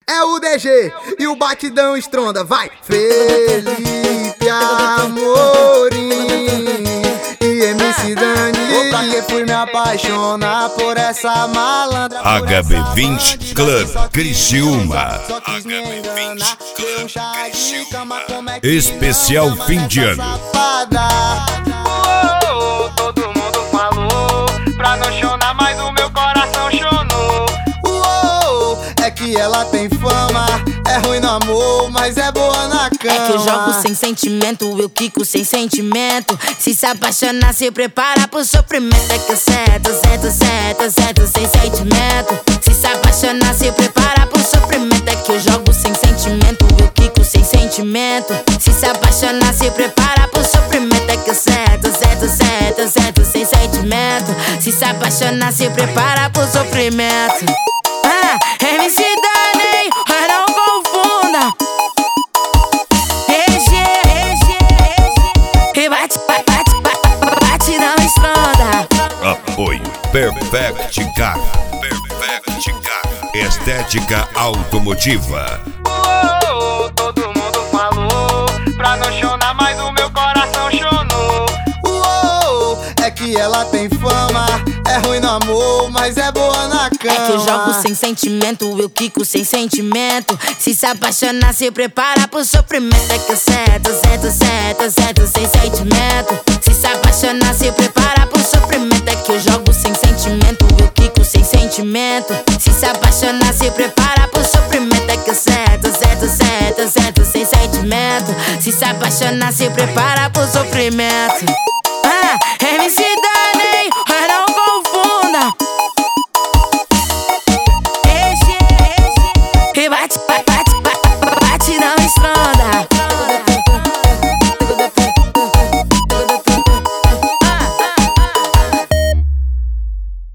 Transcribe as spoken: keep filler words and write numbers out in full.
é o D G e o batidão estronda, vai! Felipe Amorim e M C Dani. Pra que fui me apaixonar por essa malandra? H B vinte Club Criciúma. H B vinte Club Criciúma. Especial fim de ano. Oh, todo mundo falou pra não chorar, mas o meu coração chonou. Oh, é que ela tem fama, é ruim no amor, mas é boa na cama. É que eu jogo sem sentimento, eu quico sem sentimento. Se se apaixonar, se prepara pro sofrimento. É que eu cedo, cedo, cedo, cedo, sem sentimento. Se se apaixonar, se prepara pro sofrimento. É que eu jogo sem sentimento, eu quico sem sentimento. Se se apaixonar, se prepara pro sofrimento. É que eu cedo, cedo, cedo, cedo, sem sentimento. Se se apaixonar, se prepara pro sofrimento. Ah, M C Dani, mas não confunda. E G, e bate, bate, bate, bate, não estronda. Apoio Perfect Car. Perfect Car. Estética automotiva. Oh, todo mundo falou pra não chorar, mas o meu coração chonou. Oh, é que ela tem fama, é ruim no amor, mas é boa na cama. É que eu jogo sem sentimento, eu quico sem sentimento. Se se apaixonar, se prepara pro sofrimento. É que eu cedo, cedo, cedo, cedo, sem sentimento. Se se apaixonar, se prepara pro sofrimento. É que eu jogo sem sentimento, eu quico sem sentimento. Se se apaixonar, se prepara pro sofrimento. É que eu cedo, cedo, cedo, cedo, sem sentimento. Se se apaixonar, se prepara pro sofrimento.